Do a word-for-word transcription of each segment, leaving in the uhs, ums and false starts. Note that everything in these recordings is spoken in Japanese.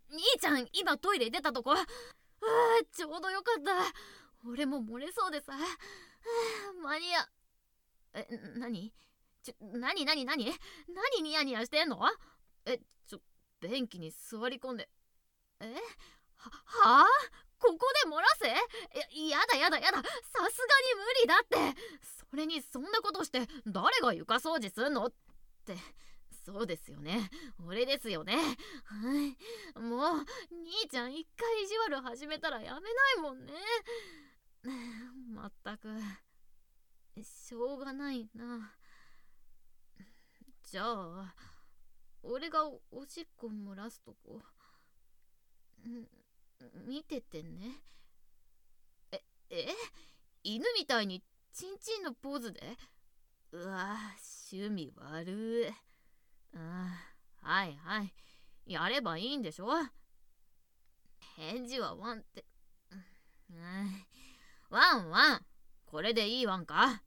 兄ちゃん今トイレ出たとこ。あーちょうどよかった。俺も漏れそうでさ。間に合え何ちょ何何何何ニヤニヤしてんの。えちょ便器に座り込んで。えははあここで漏らせ。ややだやだやだ、さすがに無理だって。それにそんなことして誰が床掃除すんのって。そうですよね、俺ですよね。はいもう兄ちゃん一回意地悪始めたらやめないもんね。まったくしょうがないな。じゃあ俺がおしっこ漏らすとこ見ててね。ええ犬みたいにチンチンのポーズで。うわ趣味悪い。あはいはいやればいいんでしょ。返事はワンって、うん、ワンワンこれでいいワンか。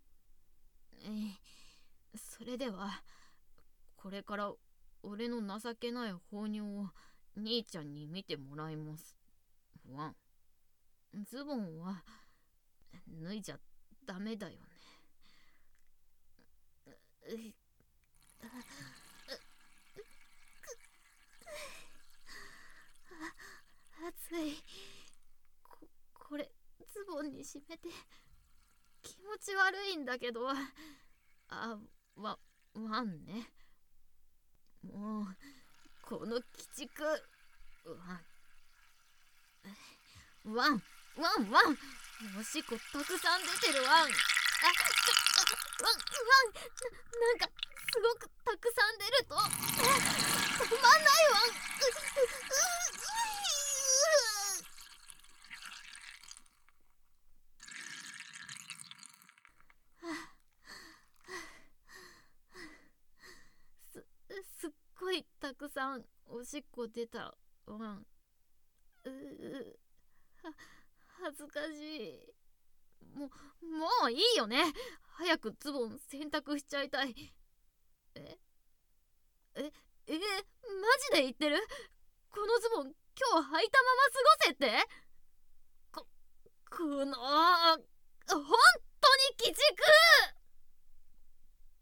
えそれではこれから俺の情けない放尿を兄ちゃんに見てもらいます。ワンズボンは脱いじゃダメだよね。暑い。ここれズボンに締めて気持ち悪いんだけど。あわワンね。もうこの鬼畜。ワンワンワンワンおしっこたくさん出てるワン。あちょワンワンな、なんかすごくたくさん出ると止まんないワン。ううすすっごいたくさんおしっこ出たワン。ううは恥ずかしい。もうもういいよね。早くズボン洗濯しちゃいたい。えええマジで言ってる。このズボン今日履いたまま過ごせって。ここのほんとに鬼畜。